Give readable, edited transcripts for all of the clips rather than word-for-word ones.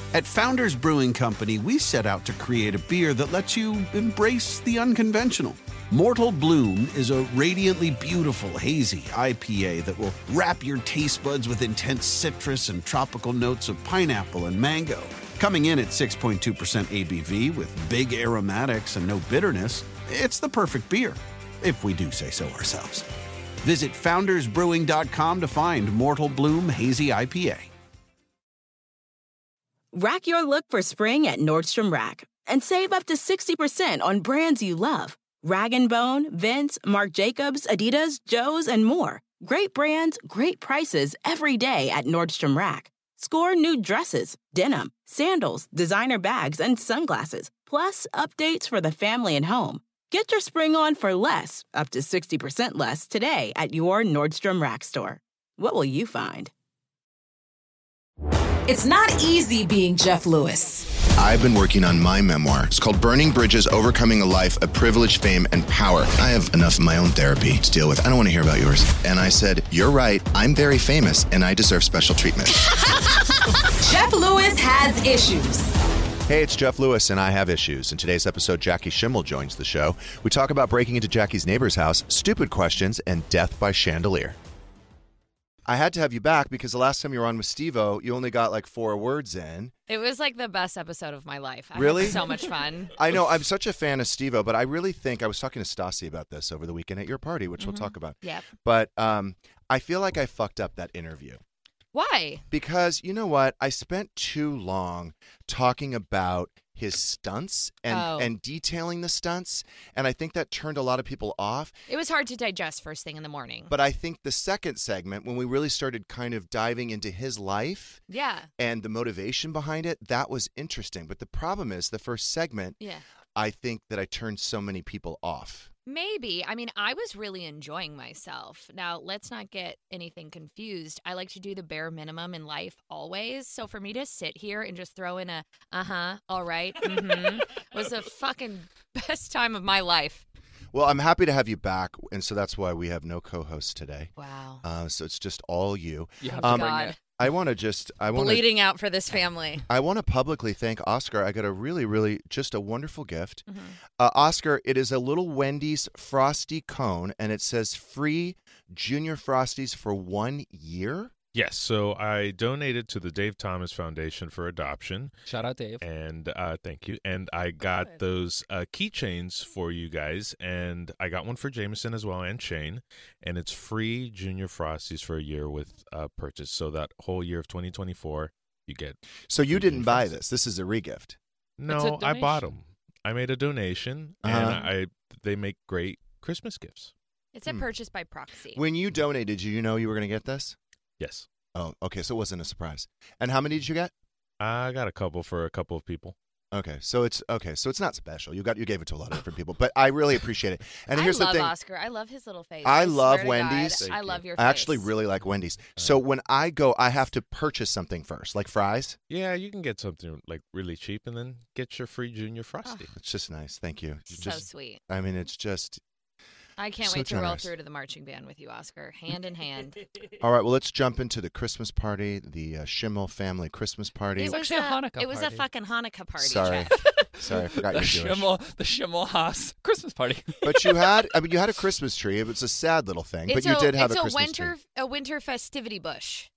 At Founders Brewing Company, we set out to create a beer that lets you embrace the unconventional. Mortal Bloom is a radiantly beautiful, hazy IPA that will wrap your taste buds with intense citrus and tropical notes of pineapple and mango. Coming in at 6.2% ABV with big aromatics and no bitterness, it's the perfect beer, if we do say so ourselves. Visit foundersbrewing.com to find Mortal Bloom Hazy IPA. Rack your look for spring at Nordstrom Rack and save up to 60% on brands you love. Rag & Bone, Vince, Marc Jacobs, Adidas, Joe's, and more. Great brands, great prices every day at Nordstrom Rack. Score new dresses, denim, sandals, designer bags, and sunglasses, plus updates for the family and home. Get your spring on for less, up to 60% less, today at your Nordstrom Rack store. What will you find? It's not easy being Jeff Lewis. I've been working on my memoir. It's called Burning Bridges, Overcoming a Life of Privilege, Fame, and Power. I have enough of my own therapy to deal with. I don't want to hear about yours. And I said, you're right. I'm very famous, and I deserve special treatment. Jeff Lewis has issues. Hey, it's Jeff Lewis, and I have issues. In today's episode, Jackie Schimmel joins the show. We talk about breaking into Jackie's neighbor's house, stupid questions, and death by chandelier. I had to have you back because the last time you were on with Steve-O, you only got like 4 words in. It was like the best episode of my life. I Really? had so much fun. I know. I'm such a fan of Steve-O, but I really think, I was talking to Stassi about this over the weekend at your party, which we'll talk about. Yep. But I feel like I fucked up that interview. Why? Because, you know what? I spent too long talking about his stunts and detailing the stunts, and I think that turned a lot of people off. It was hard to digest first thing in the morning. But I think the second segment, when we really started kind of diving into his life and the motivation behind it, that was interesting. But the problem is, the first segment, I think that I turned so many people off. Maybe. I mean, I was really enjoying myself. Now, let's not get anything confused. I like to do the bare minimum in life always. So for me to sit here and just throw in a, all right, was the fucking best time of my life. Well, I'm happy to have you back, and so that's why we have no co-hosts today. Wow. So it's just all you. You have to bring it. I want to bleeding out for this family. I want to publicly thank Oscar. I got a really, really just a wonderful gift. Oscar, it is a little Wendy's Frosty cone, and it says free Junior Frosties for 1 year. Yes, so I donated to the Dave Thomas Foundation for adoption. Shout out, Dave. And thank you. And I got those keychains for you guys, and I got one for Jameson as well and Shane. And it's free Junior Frosties for a year with purchase. So that whole year of 2024, you get. So you didn't buy this. This is a regift. No, I bought them. I made a donation, and they make great Christmas gifts. It's a purchase by proxy. When you donated, did you know you were going to get this? Yes. Oh, okay. So it wasn't a surprise. And how many did you get? I got a couple for a couple of people. Okay, so it's not special. You gave it to a lot of different people, but I really appreciate it. And here's the thing, Oscar. I love his little face. I love Wendy's. I love your face. I actually really like Wendy's. So when I go, I have to purchase something first, like fries. Yeah, you can get something like really cheap, and then get your free Junior Frosty. It's just nice. Thank you. So sweet. I mean, it's just. I can't wait to roll through to the marching band with you, Oscar, hand in hand. All right, well, let's jump into the Christmas party, the Schimmel family Christmas party. It was a fucking Hanukkah party. Sorry, I forgot you're Jewish. The Schimmel Haas Christmas party. But you had a Christmas tree. It was a sad little thing, but you did have a Christmas tree. It's a winter festivity bush.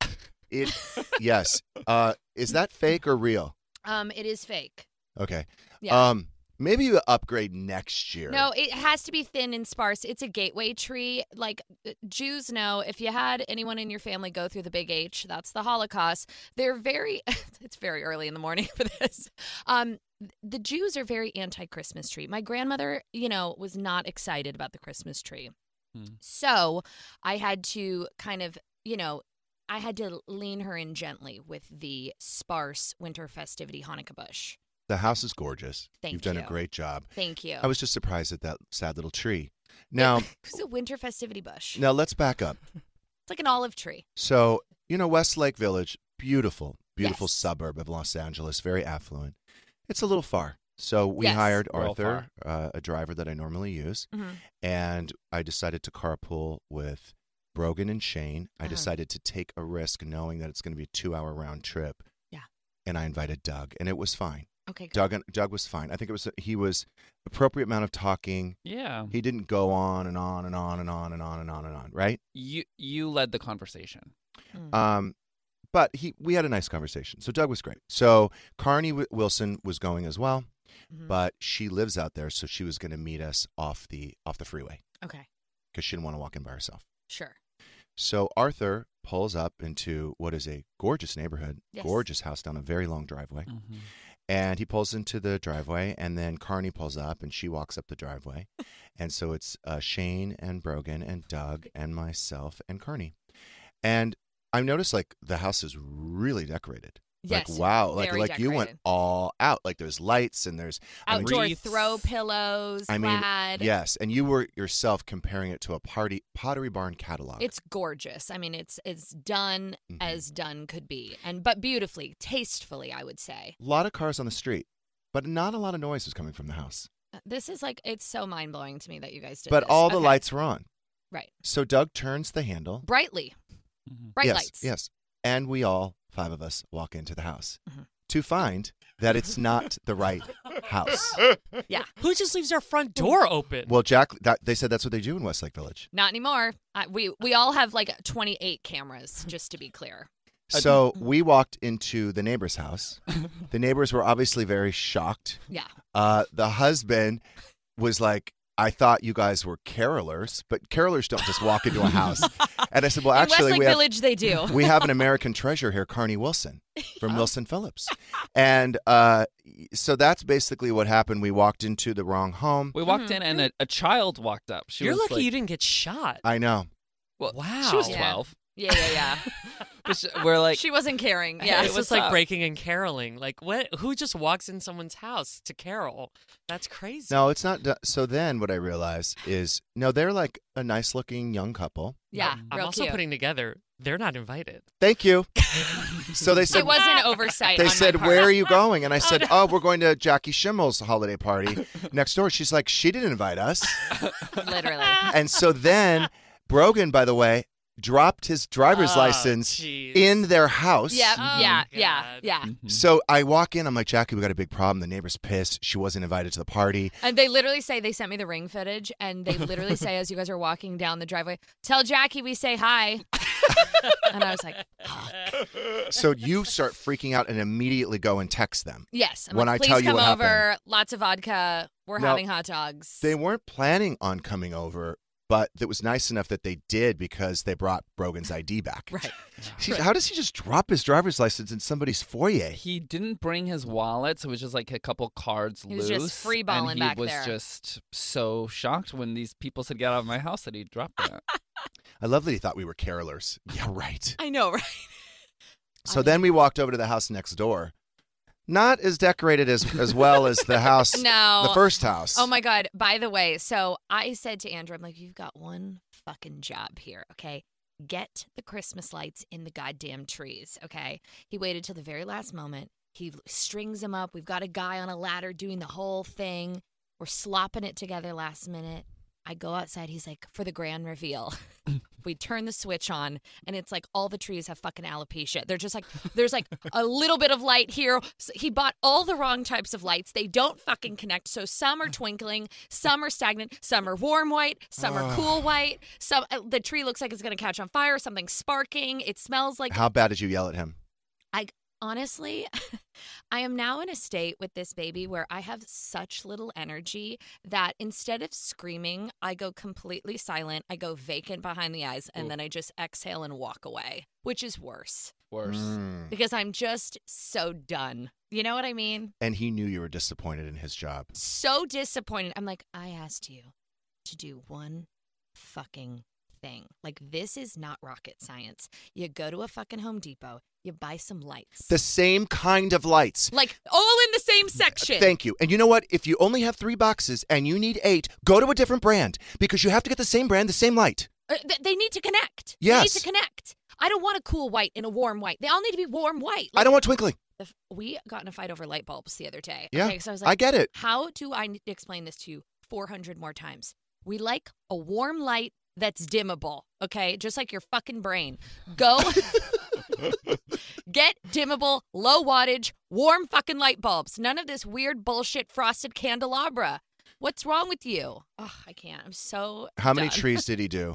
Yes. Is that fake or real? It is fake. Okay. Yeah. Maybe you upgrade next year. No, it has to be thin and sparse. It's a gateway tree. Like, Jews know, if you had anyone in your family go through the Big H, that's the Holocaust. They're it's very early in the morning for this. The Jews are very anti-Christmas tree. My grandmother, was not excited about the Christmas tree. So I had to kind of, I had to lean her in gently with the sparse winter festivity Hanukkah bush. The house is gorgeous. Thank you. You've done a great job. Thank you. I was just surprised at that sad little tree. Now, it's a winter festivity bush. Now, let's back up. It's like an olive tree. So, Westlake Village, beautiful suburb of Los Angeles, very affluent. It's a little far. So we hired Arthur, a driver that I normally use, and I decided to carpool with Brogan and Shane. I decided to take a risk knowing that it's going to be a 2-hour round trip. and I invited Doug, and it was fine. Okay, good. Doug was fine. I think he was appropriate amount of talking. Yeah. He didn't go on and on and on and on and on and on and on, right? You led the conversation. But we had a nice conversation. So Doug was great. So Carney Wilson was going as well, but she lives out there, so she was going to meet us off the freeway. Okay. Because she didn't want to walk in by herself. Sure. So Arthur pulls up into what is a gorgeous neighborhood, gorgeous house down a very long driveway. Mm-hmm. And he pulls into the driveway, and then Carney pulls up, and she walks up the driveway. And so it's Shane and Brogan and Doug and myself and Carney. And I noticed, like, the house is really decorated. Yes, like, wow. very Like you went decorated. all out. Like, there's lights and there's Outdoor wreaths. throw pillows, I mean, plaid. yes. And you were yourself comparing it to a Pottery Barn catalog. It's gorgeous. I mean, it's done as done could be, but beautifully, tastefully, I would say. A lot of cars on the street, but not a lot of noise was coming from the house. This is like, it's so mind blowing to me that you guys did But this. all the Okay. lights were on. Right. So Doug turns the handle. Brightly. Bright yes, lights. Yes. And we all, 5 of us, walk into the house Mm-hmm. to find that it's not the right house. Yeah. Who just leaves their front door open? Well, Jack, they said that's what they do in Westlake Village. Not anymore. We all have like 28 cameras, just to be clear. So we walked into the neighbor's house. The neighbors were obviously very shocked. Yeah. The husband was like, I thought you guys were carolers, but carolers don't just walk into a house. And I said, well, In actually, Westlake Village, they do. we have an American treasure here, Carney Wilson from Wilson Phillips. And so that's basically what happened. We walked into the wrong home. We walked in and a child walked up. You're was lucky like, you didn't get shot. I know. Well, Wow. She was Yeah. 12. Yeah. But we're like, She wasn't caring. Yeah. It's what's just like up? breaking and caroling. Like, what? Who just walks in someone's house to carol? That's crazy. No, it's not. So then what I realized is, no, they're like a nice looking young couple. Yeah. I'm real also cute. putting together, they're not invited. Thank you. So they said, It was an oversight. they on said, my part. where are you going? And I said, oh, we're going to Jackie Schimmel's holiday party next door. She's like, she didn't invite us. Literally. And so then Brogan, by the way, dropped his driver's Oh, license jeez. in their house. Yeah. Oh, yeah. God. Yeah. So I walk in, I'm like, Jackie, we got a big problem. The neighbor's pissed. She wasn't invited to the party. And they literally say, they sent me the ring footage, and they literally say, as you guys are walking down the driveway, tell Jackie we say hi. And I was like, So you start freaking out and immediately go and text them. yes. I'm When like, I please tell you come what over. happened. Lots of vodka. We're No, having hot dogs. They weren't planning on coming over, but it was nice enough that they did because they brought Brogan's ID back. Right. How does he just drop his driver's license in somebody's foyer? he didn't bring his wallet, so it was just like a couple cards He was loose. just freeballing and back he was there. just so shocked when these people said, get out of my house, that he dropped that. I love that he thought we were carolers. Yeah, right. I know, right? So then we walked over to the house next door. Not as decorated as well as the house, No. the first house. Oh my God. By the way, so I said to Andrew, I'm like, you've got one fucking job here, okay? Get the Christmas lights in the goddamn trees, okay? He waited till the very last moment. He strings them up. We've got a guy on a ladder doing the whole thing. We're slopping it together last minute. I go outside. He's like, for the grand reveal. We turn the switch on, and it's like all the trees have fucking alopecia. They're just like, there's like a little bit of light here. So he bought all the wrong types of lights. They don't fucking connect. So some are twinkling, some are stagnant, some are warm white, some are cool white. Some the tree looks like it's going to catch on fire. Something's sparking. It smells like. How bad did you yell at him? Honestly, I am now in a state with this baby where I have such little energy that instead of screaming, I go completely silent. I go vacant behind the eyes, and then I just exhale and walk away, which is worse Worse. because I'm just so done. You know what I mean? And he knew you were disappointed in his job. So disappointed. I'm like, I asked you to do one fucking thing. Like, this is not rocket science. You go to a fucking Home Depot, you buy some lights. The same kind of lights. Like, all in the same section. Thank you. And you know what? If you only have 3 boxes and you need 8, go to a different brand because you have to get the same brand, the same light. They need to connect. Yes. They need to connect. I don't want a cool white and a warm white. They all need to be warm white. I don't want twinkling. We got in a fight over light bulbs the other day. Yeah, Okay, so I was like, I get it. How do I need to explain this to you 400 more times? We like a warm light that's dimmable, okay? Just like your fucking brain. Go get dimmable, low wattage, warm fucking light bulbs. None of this weird bullshit frosted candelabra. What's wrong with you? Oh, I can't. I'm so How many done. trees did he do?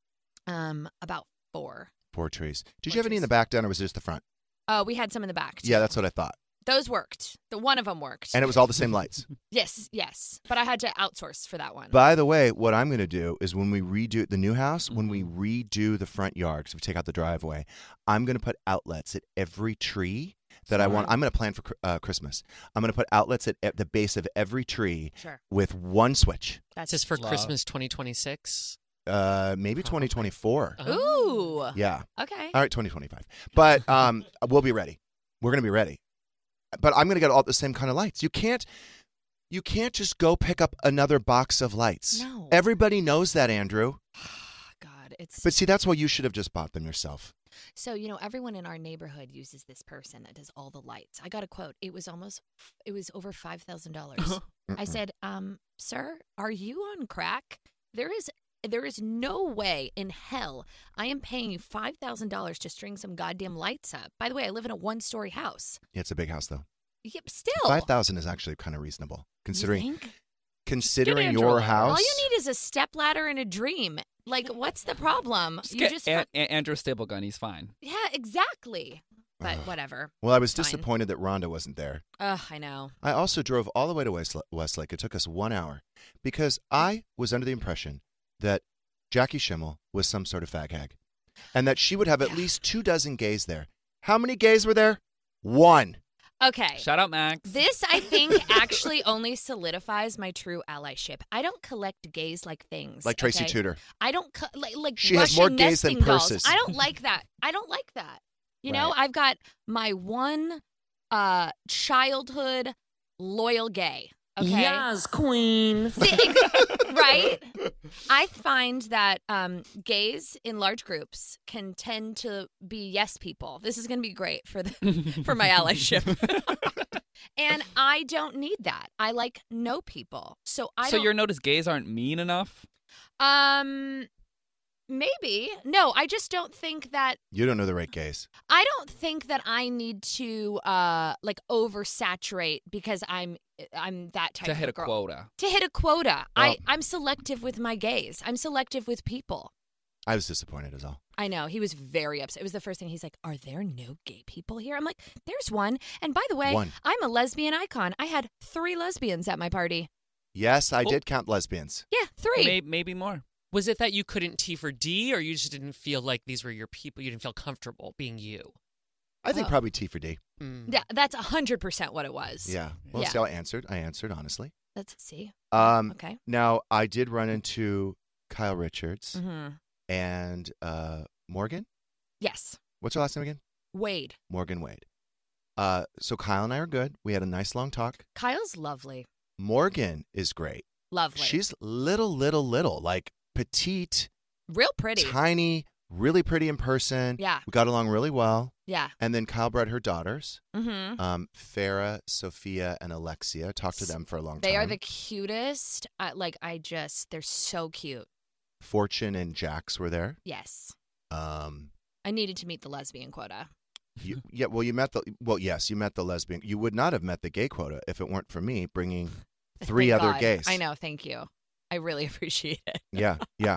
About 4. 4 trees. Did 4 you have any in trees. the back down, or was it just the front? We had some in the back, too. Yeah, that's what I thought. Those worked. The one of them worked. And it was all the same lights. Yes. But I had to outsource for that one. By the way, what I'm going to do is when we redo the new house, when we redo the front yard, because we take out the driveway, I'm going to put outlets at every tree that I want. I'm going to plan for Christmas. I'm going to put outlets at the base of every tree with one switch. That's just for Christmas 2026. Maybe 2024. Ooh. Yeah. Okay. All right, 2025. But we'll be ready. We're going to be ready. But I'm going to get all the same kind of lights. You can't just go pick up another box of lights. No. Everybody knows that, Andrew. God, it's. But see, that's why you should have just bought them yourself. So, everyone in our neighborhood uses this person that does all the lights. I got a quote. It was over $5,000. I said, sir, are you on crack? There is no way in hell I am paying you $5,000 to string some goddamn lights up. By the way, I live in a 1-story house. Yeah, it's a big house, though. Yep, still. 5,000 is actually kind of reasonable, considering You think? considering your house. All you need is a stepladder and a dream. Like, what's the problem? Just get Andrew Stablegun. He's fine. Yeah, exactly. But whatever. Well, I was Fine. disappointed that Rhonda wasn't there. Ugh, I know. I also drove all the way to Westlake. It took us 1 hour because I was under the impression that Jackie Schimmel was some sort of fag hag and that she would have at least 24 gays there. How many gays were there? 1. Okay. Shout out, Max. This, I think, actually only solidifies my true allyship. I don't collect gays like things. Like Tracy okay? Tudor. I don't like She Russian has more gays than nesting dolls. purses. I don't like that. You know, Right. I've got my one childhood loyal gay. Okay. Yes, queen. Right? I find that gays in large groups can tend to be yes people. This is going to be great for my allyship. And I don't need that. I like no people. So your notice gays aren't mean enough? Maybe. No, I just don't think that You don't know the right gays. I don't think that I need to oversaturate because I'm that type To of hit a girl. quota. To hit a quota. Oh. I'm selective with my gays. I'm selective with people. I was disappointed as all. I know. He was very upset. It was the first thing. He's like, are there no gay people here? I'm like, there's one. And by the way, One. I'm a lesbian icon. I had 3 lesbians at my party. Yes, I did count lesbians. Yeah, 3. Maybe more. Was it that you couldn't T for D, or you just didn't feel like these were your people? You didn't feel comfortable being you? I think probably T for D. Yeah, that's 100% what it was. Yeah. Well, Yeah. see how I answered? I answered honestly. Let's see. Okay. Okay. Now, I did run into Kyle Richards Mm-hmm. and Morgan. Yes. What's her last name again? Wade. Morgan Wade. So Kyle and I are good. We had a nice long talk. Kyle's lovely. Morgan is great. Lovely. She's little, like petite, real pretty. tiny, really pretty in person. Yeah. We got along really well. Yeah. And then Kyle brought her daughters, Mm-hmm. Farah, Sophia, and Alexia. Talked to them for a long time. They are the cutest. They're so cute. Fortune and Jax were there. Yes. Um, I needed to meet the lesbian quota. you met the lesbian. You would not have met the gay quota if it weren't for me bringing 3 Thank other God. gays. I know. Thank you. I really appreciate it. Yeah.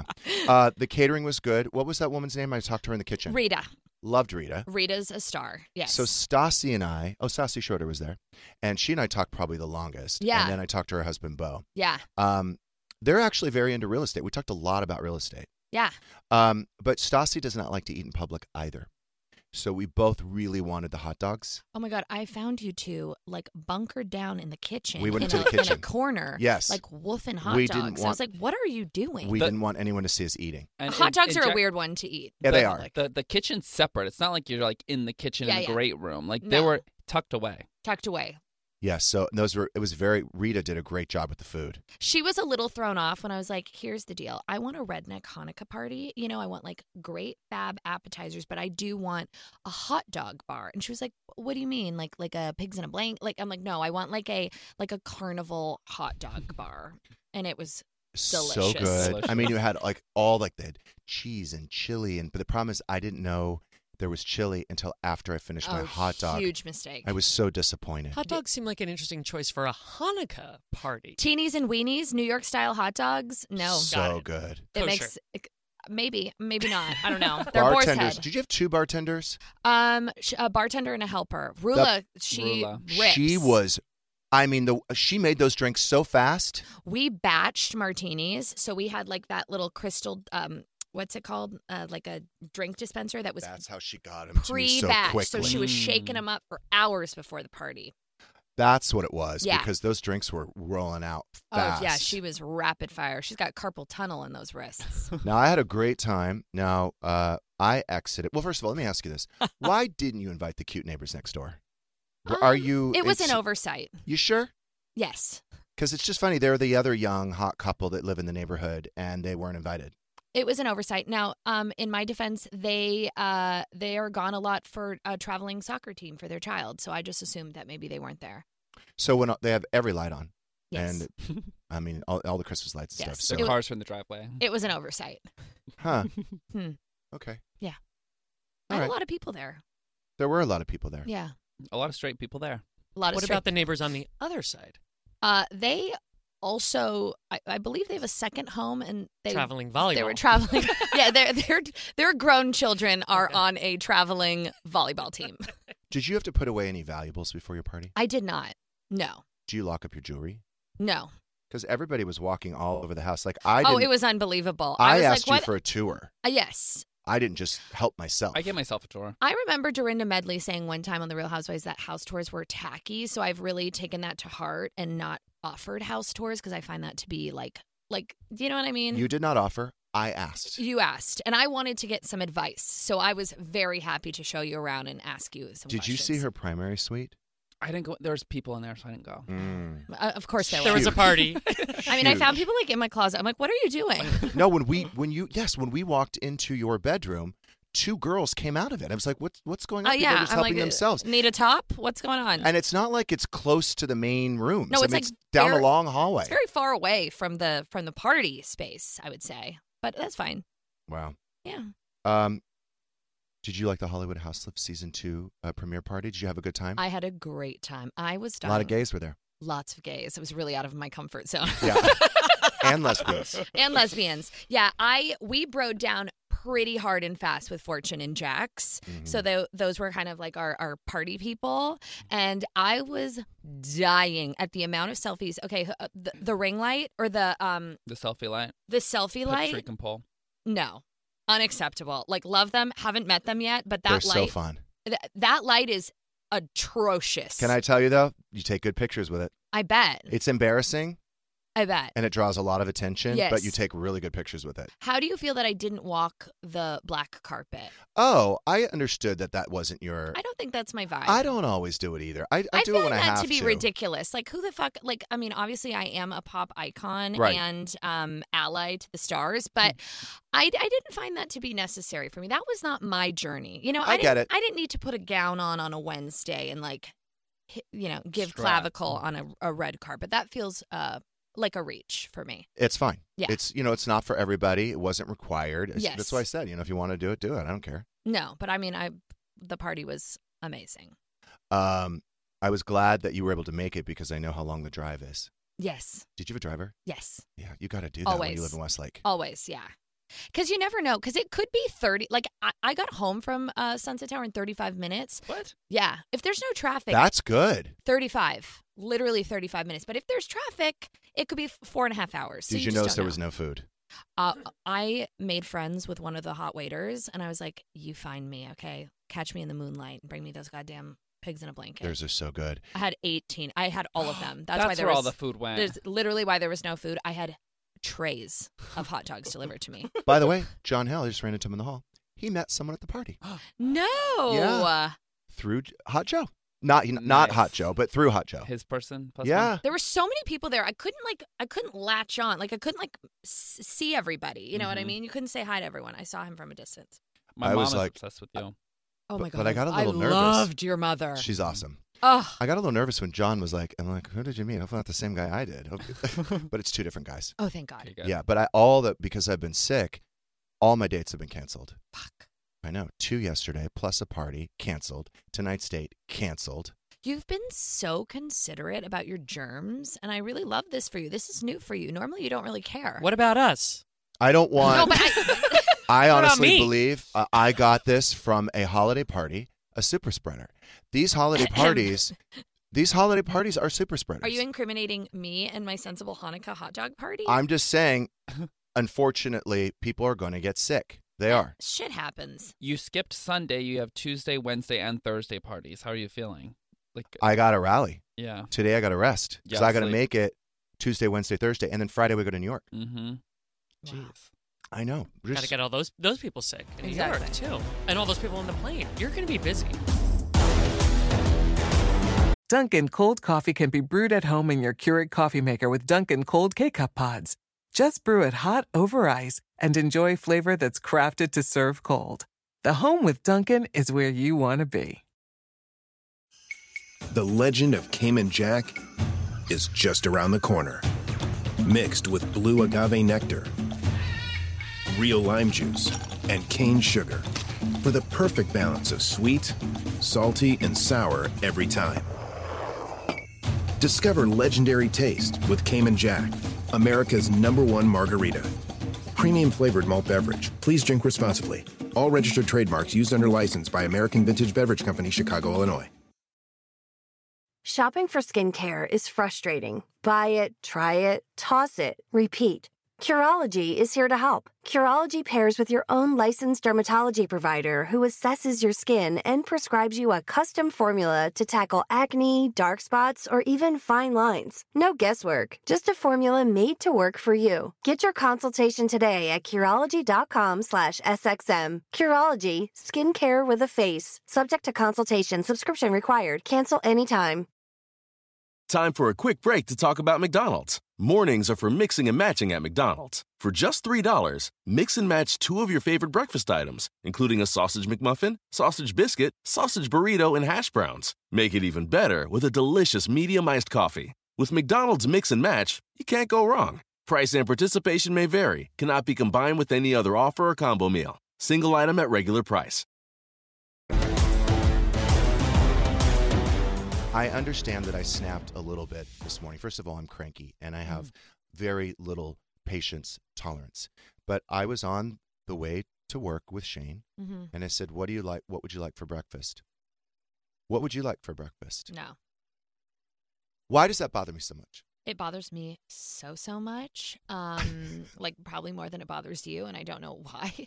The catering was good. What was that woman's name? I talked to her in the kitchen. Rita. Loved Rita. Rita's a star. Yes. So Stassi and I, Stassi Schroeder was there, and she and I talked probably the longest. Yeah. And then I talked to her husband, Bo. Yeah. They're actually very into real estate. We talked a lot about real estate. Yeah. But Stassi does not like to eat in public either. So we both really wanted the hot dogs. Oh my God! I found you two bunkered down in the kitchen. We went in into the kitchen. in a corner. Yes. like wolfing hot We dogs. didn't I was want- like, "What are you doing?" We didn't want anyone to see us eating. Hot dogs are a weird one to eat. Yeah, they are. The kitchen's separate. It's not like you're like in the kitchen in Yeah, the yeah. great room. Like they No. were tucked away. Tucked away. Yes. So Rita did a great job with the food. She was a little thrown off when I was like, here's the deal. I want a redneck Hanukkah party. You know, I want like great fab appetizers, but I do want a hot dog bar. And she was like, what do you mean? Like a pigs in a blanket? Like, I'm like, no, I want like a carnival hot dog bar. And it was So Delicious. good. Delicious. I mean, you had like all like they had cheese and chili, but the problem is I didn't know there was chili until after I finished my hot dog. Huge mistake. I was so disappointed. Hot dogs seem like an interesting choice for a Hanukkah party. Teenies and weenies, New York style hot dogs. No, So it. good. it Kosher. makes maybe not. I don't know. They're boar's Bartenders. head. Did you have 2 bartenders? A bartender and a helper. Rula, she Rula. rips. She was. I mean, she made those drinks so fast. We batched martinis, so we had like that little crystal. What's it called? Like a drink dispenser that was That's how she got them to me so pre-batched. quickly. So she was shaking them up for hours before the party. That's what it was, Yeah. because those drinks were rolling out fast. Oh yeah, she was rapid fire. She's got carpal tunnel in those wrists. Now, I had a great time. Now, I exited. Well, first of all, let me ask you this. Why didn't you invite the cute neighbors next door? Are you? It was an it's- oversight. You sure? Yes. Because it's just funny. They're the other young, hot couple that live in the neighborhood, and they weren't invited. It was an oversight. Now, in my defense, they are gone a lot for a traveling soccer team for their child, so I just assumed that maybe they weren't there. So when they have every light on, Yes. and I mean all the Christmas lights and Yes. stuff. The So, cars from the driveway. It was an oversight. huh? Hmm. Okay. Yeah. All I had right. a lot of people there. There were a lot of people there. Yeah. A lot of straight people there. A lot of What straight- about the neighbors on the other side? They also, I believe they have a second home, and they Traveling volleyball. They were traveling. Yeah, their grown children are on a traveling volleyball team. Did you have to put away any valuables before your party? I did not. No. Do you lock up your jewelry? No. Because everybody was walking all over the house. Like I Oh, didn't. it was unbelievable. I was asked like, you what? for a tour. Yes. I didn't just help myself. I gave myself a tour. I remember Dorinda Medley saying one time on The Real Housewives that house tours were tacky. So I've really taken that to heart and not offered house tours because I find that to be like, do you know what I mean? You did not offer. I asked. You asked, and I wanted to get some advice. So I was very happy to show you around and ask you some Did you see questions. her primary suite? I didn't go. There was people in there, so I didn't go. Of course there There was a Huge. party. I mean, I found Huge. people like in my closet. I'm like, what are you doing? No, when we walked into your bedroom, 2 girls came out of it. I was like, what's going on? Oh People are yeah, just I'm helping like, themselves. Need a top? What's going on? And it's not like it's close to the main rooms. No, I it's mean, like down a very- long hallway. It's very far away from the party space, I would say, but that's fine. Wow. Yeah, Did you like the Hollywood Houselift season 2 premiere party? Did you have a good time? I had a great time. I was A dying. lot of gays were there. Lots of gays. It was really out of my comfort zone. Yeah. And lesbians. And lesbians. Yeah, we broed down pretty hard and fast with Fortune and Jax. Mm-hmm. So those were kind of like our party people. And I was dying at the amount of selfies. Okay, the ring light or the selfie light. The selfie light? Trick and pull. No. Unacceptable. Like, love them. Haven't met them yet, but that They're light. so fun. That light is atrocious. Can I tell you, though? You take good pictures with it. I bet. It's embarrassing. I bet. And it draws a lot of attention, Yes. but you take really good pictures with it. How do you feel that I didn't walk the black carpet? Oh, I understood that wasn't your. I don't think that's my vibe. I don't always do it either. I do it find when I that have to be ridiculous. Like, who the fuck? Like, I mean, obviously, I am a pop icon Right. and ally to the stars, but I didn't find that to be necessary for me. That was not my journey. You know, I get it. I didn't need to put a gown on a Wednesday and give Strap. clavicle on a red carpet. That feels like a reach for me. It's fine. Yeah. It's not for everybody. It wasn't required. Yes. That's why I said, if you want to do it, do it. I don't care. No, but I mean, the party was amazing. I was glad that you were able to make it because I know how long the drive is. Yes. Did you have a driver? Yes. Yeah, you got to do that when Always. you live in Westlake. Always, yeah. Because you never know. Because it could be 30. Like, I got home from Sunset Tower in 35 minutes. What? Yeah. If there's no traffic, That's good. 35. Literally 35 minutes. But if there's traffic, it could be 4.5 hours. So Did you just notice don't there know. was no food? I made friends with one of the hot waiters, and I was like, you find me, okay? Catch me in the moonlight and bring me those goddamn pigs in a blanket. Theirs are so good. I had 18. I had all of them. That's why That's there where was all the food went. There's literally why there was no food. I had trays of hot dogs delivered to me. By the way, John Hell, I just ran into him in the hall. He met someone at the party No. Yeah. through Hot Joe. Not Nice. Hot Joe, but through Hot Joe. His person. Plus Yeah. one? There were so many people there. I couldn't latch on. Like, I couldn't see everybody. You know what I Mhm. mean? You couldn't say hi to everyone. I saw him from a distance. My I mom was is like- obsessed with you. Oh my But god! I got a little nervous. loved your mother. She's awesome. Oh, I got a little nervous when John was like, I'm like, who did you meet? Hopefully not the same guy I did. But it's two different guys. oh, thank God. Yeah, but because I've been sick, all my dates have been canceled. Fuck. I know. 2 yesterday, plus a party, canceled. Tonight's date, canceled. You've been so considerate about your germs, and I really love this for you. This is new for you. Normally, you don't really care. What about us? I don't want. No, but I What about honestly me? believe I got this from a holiday party, a super spreader. These holiday parties are super spreaders. Are you incriminating me and my sensible Hanukkah hot dog party? I'm just saying, unfortunately, people are going to get sick. They are. Shit happens. You skipped Sunday. You have Tuesday, Wednesday, and Thursday parties. How are you feeling? I got to rally. Yeah. Today I got to rest because Yeah, I got to sleep. make it Tuesday, Wednesday, Thursday, and then Friday we go to New York. Mm-hmm. Wow. Jeez. I know. Got to get all those people sick in New York, Exactly. too. And all those people on the plane. You're going to be busy. Dunkin' cold coffee can be brewed at home in your Keurig coffee maker with Dunkin' cold K-Cup pods. Just brew it hot over ice and enjoy flavor that's crafted to serve cold. The home with Dunkin' is where you want to be. The legend of Cayman Jack is just around the corner. Mixed with blue agave nectar, real lime juice, and cane sugar for the perfect balance of sweet, salty, and sour every time. Discover legendary taste with Cayman Jack, America's #1 margarita. Premium flavored malt beverage. Please drink responsibly. All registered trademarks used under license by American Vintage Beverage Company, Chicago, Illinois. Shopping for skincare is frustrating. Buy it, try it, toss it, repeat. Curology is here to help. Curology pairs with your own licensed dermatology provider who assesses your skin and prescribes you a custom formula to tackle acne, dark spots, or even fine lines. No guesswork, just a formula made to work for you. Get your consultation today at Curology.com/SXM. Curology, skincare with a face. Subject to consultation, subscription required. Cancel anytime. Time for a quick break to talk about McDonald's. Mornings are for mixing and matching at McDonald's. For just $3, mix and match 2 of your favorite breakfast items, including a sausage McMuffin, sausage biscuit, sausage burrito, and hash browns. Make it even better with a delicious medium iced coffee. With McDonald's Mix and Match, you can't go wrong. Price and participation may vary, cannot be combined with any other offer or combo meal. Single item at regular price. I understand that I snapped a little bit this morning. First of all, I'm cranky, and I have very little patience tolerance. But I was on the way to work with Shane, and I said, what do you like? What would you like for breakfast? What would you like for breakfast? No. Why does that bother me so much? It bothers me so much. Like probably more than it bothers you, and I don't know why.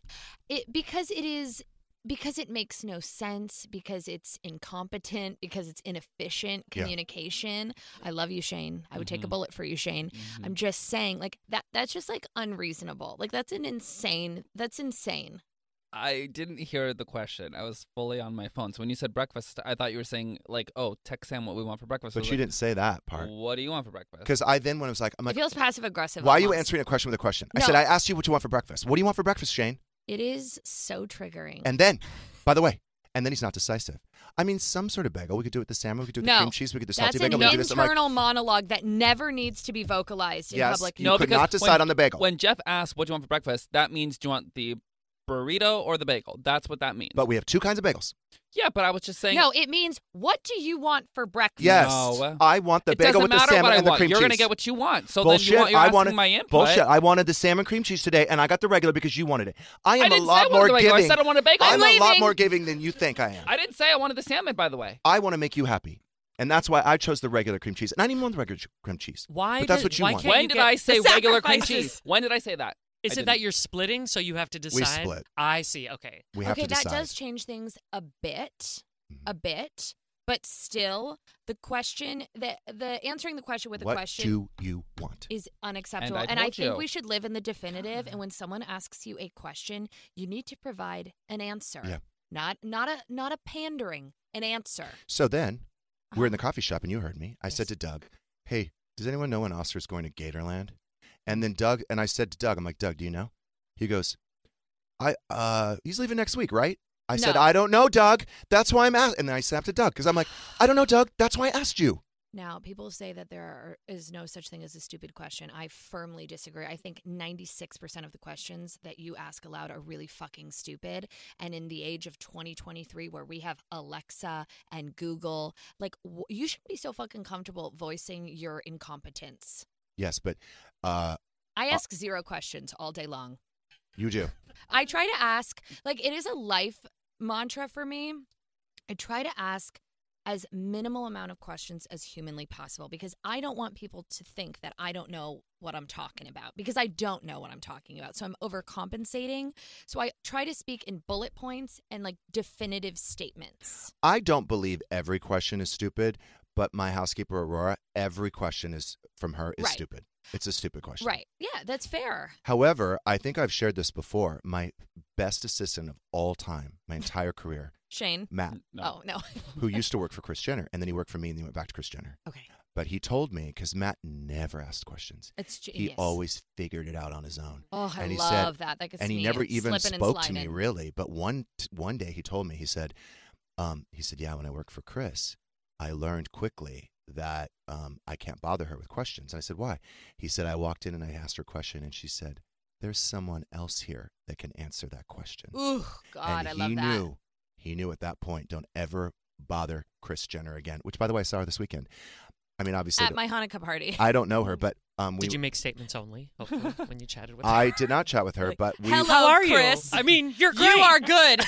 Because it makes no sense, because it's incompetent, because it's inefficient communication. I love you, Shane. I would take a bullet for you, Shane. I'm just saying, like, that's just like unreasonable. Like that's insane. I didn't hear the question. I was fully on my phone. So when you said breakfast, I thought you were saying, like, oh, text Sam what we want for breakfast. But you didn't say that part. What do you want for breakfast? Because when I was like, I'm It like, feels passive aggressive. why are you answering a question with a question? I No. said, I asked you what you want for breakfast. What do you want for breakfast, Shane? It is so triggering. And then, by the way, he's not decisive. I mean, some sort of bagel. We could do it with the salmon. We could do it with the cream cheese. We could do salty that's bagel. an We could do this. I'm like, internal monologue that never needs to be vocalized in public. You could not decide on the bagel. When Jeff asks what do you want for breakfast, that means do you want the burrito or the bagel? That's what that means. But we have 2 kinds of bagels. Yeah, but I was just saying. No, it means what do you want for breakfast? Yes, No. I want the bagel with the salmon and the cream cheese. You're going to get what you want. So Bullshit. then you're asking my input. Bullshit. I wanted the salmon cream cheese today, and I got the regular because you wanted it. I am didn't a lot say I more wanted the regular. I giving. said I wanted a bagel. I'm I'm a lot leaving. more giving than you think I am. I didn't say I wanted the salmon, by the way. I want to make you happy, and that's why I chose the regular cream cheese. And I didn't even want the regular cream cheese. Why? But that's what you want. When did I say regular cream cheese? When did I say that? Is it that you're splitting, so you have to decide? We split. I see. Okay. We have to decide. That does change things a bit, but still, the question, the answering the question with a question. What do you want? Is unacceptable. And I think told you. we should live in the definitive. And when someone asks you a question, you need to provide an answer. Yeah. Not a pandering, an answer. So then, we're in the coffee shop, and you heard me. I said to Doug, "Hey, does anyone know when Oscar's going to Gatorland?" And then I said to Doug, I'm like, "Doug, do you know?" He goes, he's leaving next week, right?" I said, I don't know, Doug. That's why I'm asking. And then I snapped at Doug because I'm like, I don't know, Doug. That's why I asked you. Now, people say that there is no such thing as a stupid question. I firmly disagree. I think 96% of the questions that you ask aloud are really fucking stupid. And in the age of 2023, where we have Alexa and Google, like, you shouldn't be so fucking comfortable voicing your incompetence. Yes, but I ask 0 questions all day long. You do. I try to ask, like, it is a life mantra for me. I try to ask as minimal amount of questions as humanly possible because I don't want people to think that I don't know what I'm talking about because I don't know what I'm talking about. So I'm overcompensating. So I try to speak in bullet points and like definitive statements. I don't believe every question is stupid, but my housekeeper, Aurora, every question is from her is stupid. It's a stupid question. Right. Yeah, that's fair. However, I think I've shared this before. My best assistant of all time, my entire career, Shane. Matt. Oh, no. Who used to work for Kris Jenner, and then he worked for me, and then he went back to Kris Jenner. Okay. But he told me, because Matt never asked questions. It's genius. He always figured it out on his own. Oh, I and love that. That gets and he me never even slipping and spoke to me, sliding. really. But one day he told me, he said, yeah, when I worked for Kris, I learned quickly that I can't bother her with questions. And I said, why? He said, I walked in and I asked her a question, and she said, there's someone else here that can answer that question. Ooh, God, and I love that. He knew at that point, don't ever bother Kris Jenner again, which, by the way, I saw her this weekend. I mean, obviously. At my Hanukkah party. I don't know her, but. Did you make statements only, hopefully, when you chatted with her? I did not chat with her, but we. Hello, How are Chris. you? I mean, you're great. You are good.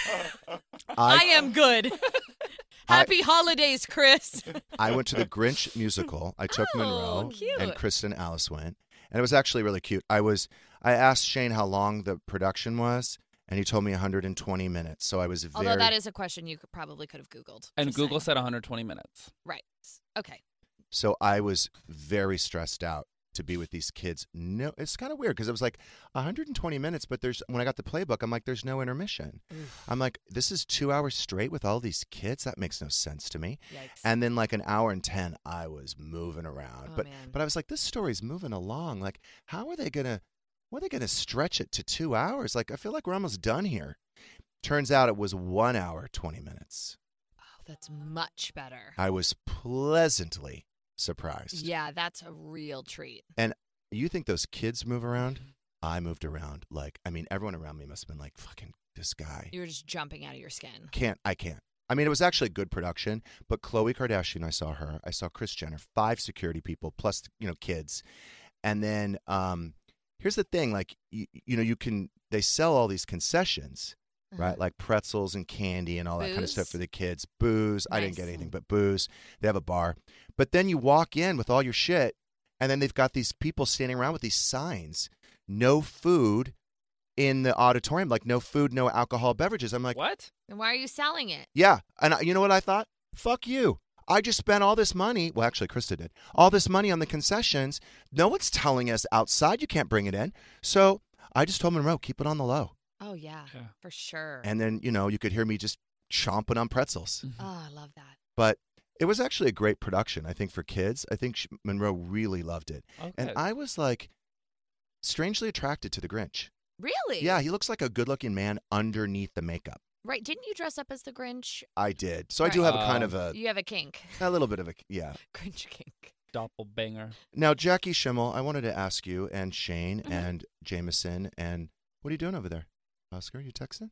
I am good. Happy holidays, Chris. I went to the Grinch musical. I took Monroe, cute. and Kristen Alice went, and it was actually really cute. I asked Shane how long the production was, and he told me 120 minutes. So I was very. Although that is a question you probably could have Googled. And Google said 120 minutes. Right. Okay. So I was very stressed out to be with these kids. No, it's kind of weird because it was like 120 minutes, but when I got the playbook, I'm like, there's no intermission. I'm like, this is 2 hours straight with all these kids? That makes no sense to me. Yikes. And then like an hour and 10, I was moving around. Oh, but I was like, this story's moving along. Like, how are they gonna stretch it to 2 hours? Like, I feel like we're almost done here. Turns out it was 1 hour, 20 minutes. Oh, that's much better. I was pleasantly surprised. Yeah, that's a real treat. And you think those kids move around? I moved around like, I mean, everyone around me must have been like, fucking this guy. You were just jumping out of your skin. I can't. I mean, it was actually good production, but Khloe Kardashian, I saw her. I saw Kris Jenner, 5 security people, plus, kids. And then here's the thing, like, they sell all these concessions, right? Like pretzels and candy and all that kind of stuff for the kids. Booze. Nice. I didn't get anything but booze. They have a bar. But then you walk in with all your shit, and then they've got these people standing around with these signs. No food in the auditorium. Like, no food, no alcohol beverages. I'm like, what? And why are you selling it? Yeah. And you know what I thought? Fuck you. I just spent all this money. Well, actually, Krista did. All this money on the concessions. No one's telling us outside you can't bring it in. So I just told Monroe, keep it on the low. Oh, yeah, for sure. And then, you could hear me just chomping on pretzels. Mm-hmm. Oh, I love that. But it was actually a great production, I think, for kids. I think Monroe really loved it. Okay. And I was, like, strangely attracted to the Grinch. Really? Yeah, he looks like a good-looking man underneath the makeup. Right. Didn't you dress up as the Grinch? I did. So I do have a kind of a... You have a kink. A little bit of a... Yeah. Grinch kink. Doppelbanger. Now, Jackie Schimmel, I wanted to ask you and Shane and Jameson, and what are you doing over there? Oscar, you texting?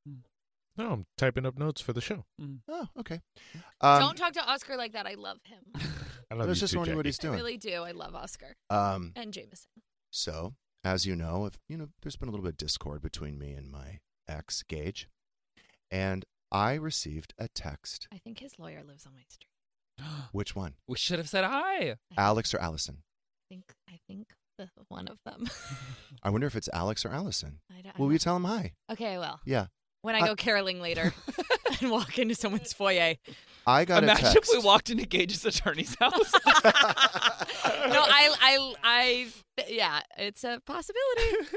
No, I'm typing up notes for the show. Oh, okay. Don't talk to Oscar like that. I love him. I love I was you just too, wondering what Jackie. he's doing. I really do. I love Oscar. And Jameson. So, as you know, there's been a little bit of discord between me and my ex, Gage, and I received a text. I think his lawyer lives on my street. Which one? We should have said hi. Alex or Allison? I think one of them. I wonder if it's Alex or Allison. I Will you tell him hi? Okay, I will. Yeah. When I go caroling later and walk into someone's foyer. I got Imagine a text. if we walked into Gage's attorney's house. No, yeah, it's a possibility.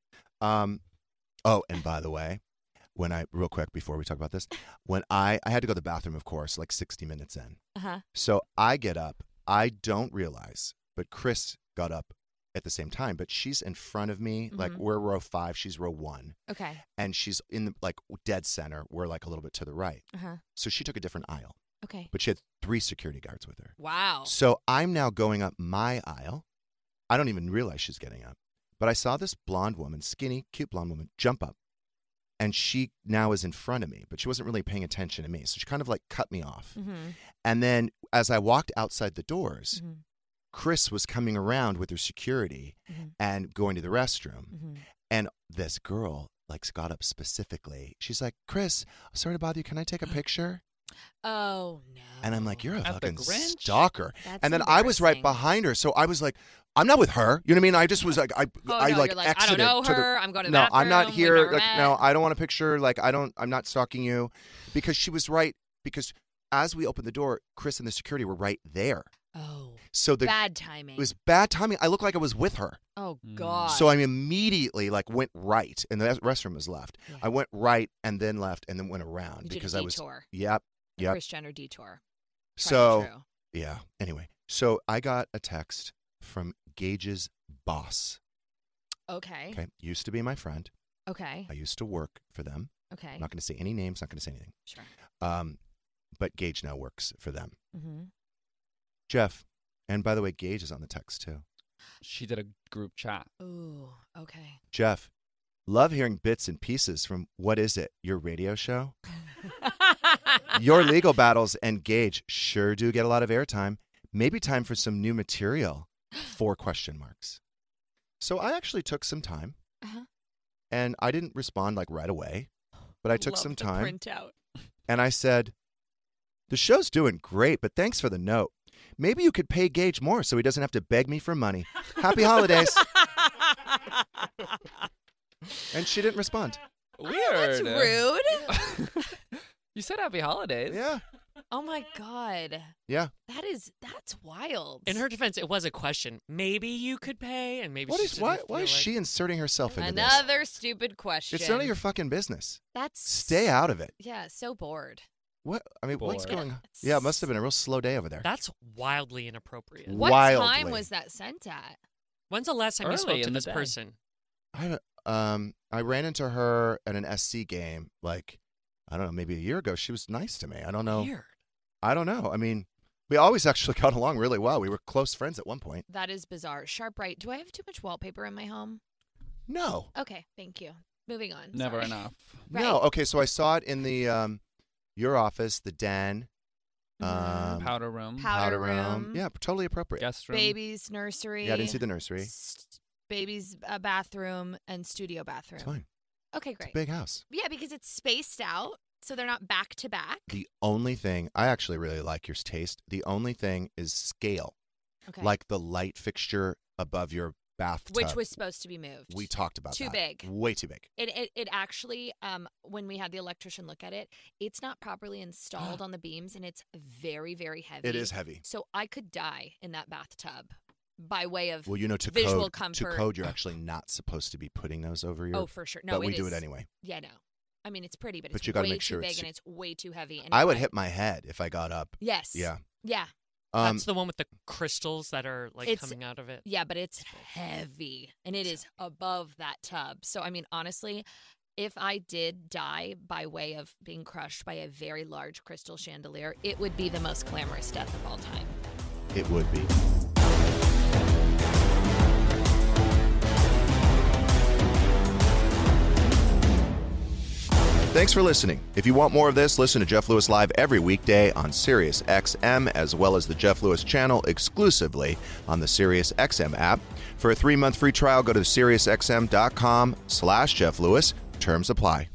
Oh, and by the way, real quick before we talk about this, when I had to go to the bathroom, of course, like 60 minutes in. Uh-huh. So I get up. I don't realize, but Chris got up at the same time, but she's in front of me. Like we're row 5, she's row 1. Okay. And she's in the like dead center. We're like a little bit to the right. So she took a different aisle. Okay. But she had 3 security guards with her. Wow. So I'm now going up my aisle. I don't even realize she's getting up. But I saw this blonde woman, skinny, cute blonde woman, jump up. And she now is in front of me, but she wasn't really paying attention to me. So she kind of like cut me off. And then as I walked outside the doors, Chris was coming around with her security and going to the restroom. And this girl like got up specifically. She's like, Chris, sorry to bother you. Can I take a picture? Oh, no. And I'm like, you're a At the fucking Grinch? stalker. That's And then I was right embarrassing. behind her. So I was like, I'm not with her. You know what I mean? I just was like, I no, like you're like, I don't exited. know to the- her. I'm going to the No, I'm not bathroom. We've here. never Like, met. no, I don't want a picture. Like, I'm not stalking you. Because she was right. Because as we opened the door, Chris and the security were right there. Oh. So Bad timing. It was bad timing. I looked like I was with her. Oh, God. So I immediately like went right, and the restroom was left. Yeah. I went right and then left and then went around You did a because I was detour. Yep. The Kris Jenner detour. Tried and So true. yeah. Anyway, so I got a text from Gage's boss. Okay. Okay, used to be my friend. Okay. I used to work for them. Okay. I'm not going to say any names. Not going to say anything. Sure. But Gage now works for them. Mm-hmm. Jeff, and by the way, Gage is on the text too. She did a group chat. Ooh, okay. Jeff, love hearing bits and pieces from What Is It, your radio show? Your legal battles and Gage sure do get a lot of airtime. Maybe time for some new material. 4 question marks. So I actually took some time, and I didn't respond like right away, but I took Love some the time, printout. and I said, the show's doing great, but thanks for the note. Maybe you could pay Gage more so he doesn't have to beg me for money. Happy holidays. And she didn't respond. Weird. That's rude. You said happy holidays. Yeah. Oh my God. Yeah. That's wild. In her defense, it was a question. Maybe you could pay, and maybe What she is didn't why feel is like- she inserting herself into this? Another stupid question. It's none of your fucking business. That's Stay out of it. Yeah, so bored. What? I mean, what's Bored. going on? Yeah, it must have been a real slow day over there. That's wildly inappropriate. What Wildly. time was that sent at? When's the last time you Early spoke to in the this day. person? I ran into her at an SC game, like, I don't know, maybe a year ago. She was nice to me. I don't know. Weird. I don't know. I mean, we always actually got along really well. We were close friends at one point. That is bizarre. Sharp right. Do I have too much wallpaper in my home? No. Okay, thank you. Moving on. Never Sorry. enough. Right. No. Okay, so I saw it in the your office, the den. Powder room. Powder room. Yeah, totally appropriate. Guest room. Baby's nursery. Yeah, I didn't see the nursery. Baby's bathroom and studio bathroom. It's fine. Okay, It's great. a big house. Yeah, because it's spaced out, so they're not back to back. The only thing, I actually really like your taste. The only thing is scale. Okay. Like the light fixture above your bathtub. Which was supposed to be moved. We talked about Too that. big. Way too big. It actually, when we had the electrician look at it, it's not properly installed on the beams, and it's very, very heavy. It is heavy. So I could die in that bathtub by way of Well, you know, to visual code, comfort. to code, you're actually not supposed to be putting those over your. Oh, for sure. No, but we it do is- it anyway. Yeah, no. I mean, it's pretty, but But it's you gotta way make sure too big it's- and it's way too heavy. And I if would hit my head if I got up. Yes. Yeah. Yeah. Um, That's the one with the crystals that are like It's- coming out of it. Yeah, but it's heavy and it is above that tub. So, I mean, honestly, if I did die by way of being crushed by a very large crystal chandelier, it would be the most glamorous death of all time. It would be. Thanks for listening. If you want more of this, listen to Jeff Lewis Live every weekday on Sirius XM, as well as the Jeff Lewis channel exclusively on the Sirius XM app. For a 3-month free trial, go to SiriusXM.com/Jeff Lewis. Terms apply.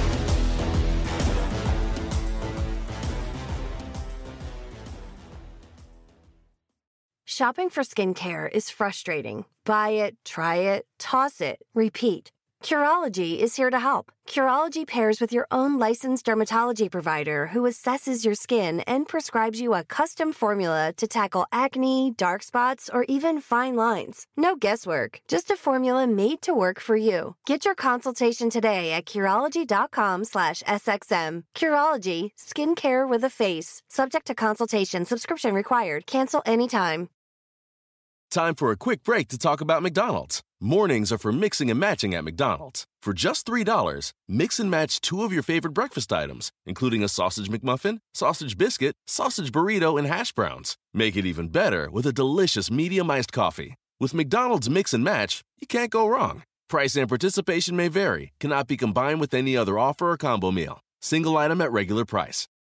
Shopping for skincare is frustrating. Buy it, try it, toss it, repeat. Curology is here to help. Curology pairs with your own licensed dermatology provider who assesses your skin and prescribes you a custom formula to tackle acne, dark spots, or even fine lines. No guesswork, just a formula made to work for you. Get your consultation today at Curology.com/SXM. Curology, skincare with a face. Subject to consultation, subscription required. Cancel anytime. Time for a quick break to talk about McDonald's. Mornings are for mixing and matching at McDonald's. For just $3, mix and match 2 of your favorite breakfast items, including a sausage McMuffin, sausage biscuit, sausage burrito, and hash browns. Make it even better with a delicious medium iced coffee. With McDonald's Mix and Match, you can't go wrong. Price and participation may vary, cannot be combined with any other offer or combo meal. Single item at regular price.